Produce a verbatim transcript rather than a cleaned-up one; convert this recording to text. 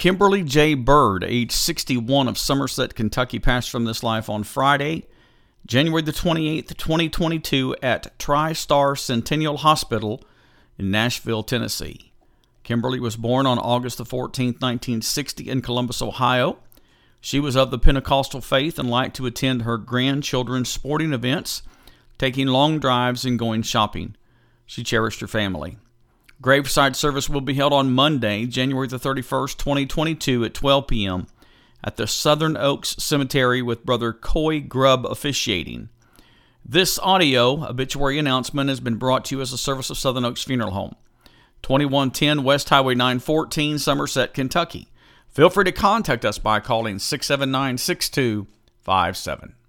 Kimberly J. Bird, age sixty-one, of Somerset, Kentucky, passed from this life on Friday, January the twenty-eighth, twenty twenty-two, at TriStar Centennial Hospital in Nashville, Tennessee. Kimberly was born on August the fourteenth, nineteen sixty, in Columbus, Ohio. She was of the Pentecostal faith and liked to attend her grandchildren's sporting events, taking long drives and going shopping. She cherished her family. Graveside service will be held on Monday, January the thirty-first, twenty twenty-two, at twelve p.m. at the Southern Oaks Cemetery, with Brother Coy Grubb officiating. This audio obituary announcement has been brought to you as a service of Southern Oaks Funeral Home, twenty-one ten West Highway nine fourteen, Somerset, Kentucky. Feel free to contact us by calling six seven nine, six two five seven.